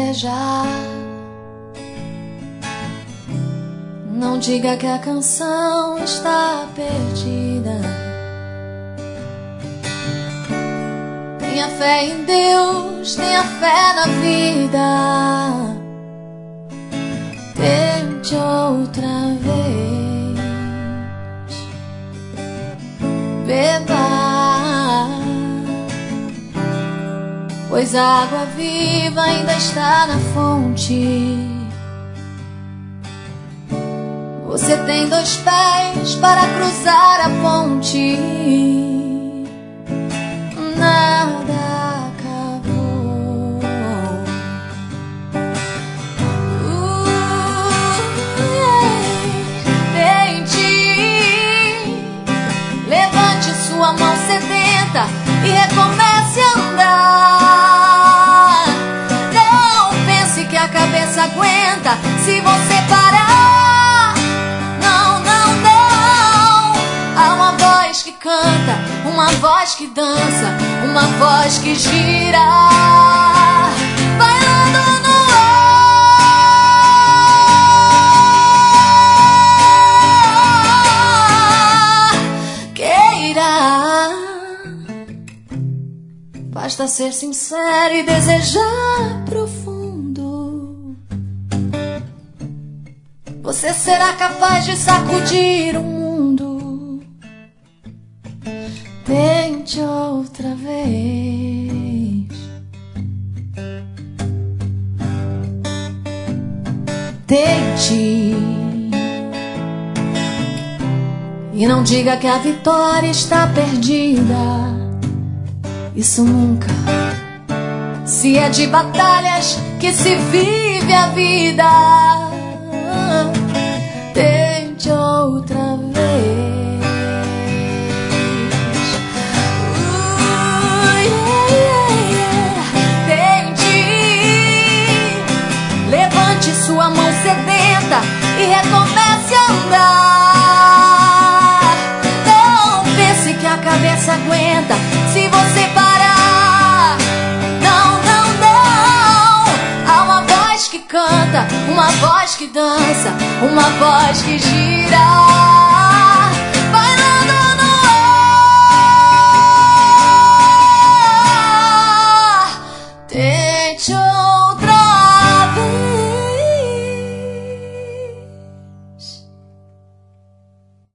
desejar. Não diga que a canção está perdida. Tenha fé em Deus, tenha fé na vida. Tente outra vez. Beba, pois a água viva ainda está na fonte. Você tem 2 pés para cruzar a ponte. Nada acabou. Tente, levante sua mão sedenta e recomece a andar. Não pense que a cabeça aguenta se você parar. Não, não, não. Há uma voz que canta, uma voz que dança, uma voz que gira, bailando no ar. Queira, basta ser sincero e desejar profundo. Você será capaz de sacudir o mundo. Tente outra vez. Tente. E não diga que a vitória está perdida. Isso nunca. Se é de batalhas que se vive a vida. Tente outra vez. Levante sua mão sedenta e recomece a andar. Não pense que a cabeça aguenta se você parar. Não, não, não. Há uma voz que canta, uma voz que dança, uma voz que gira.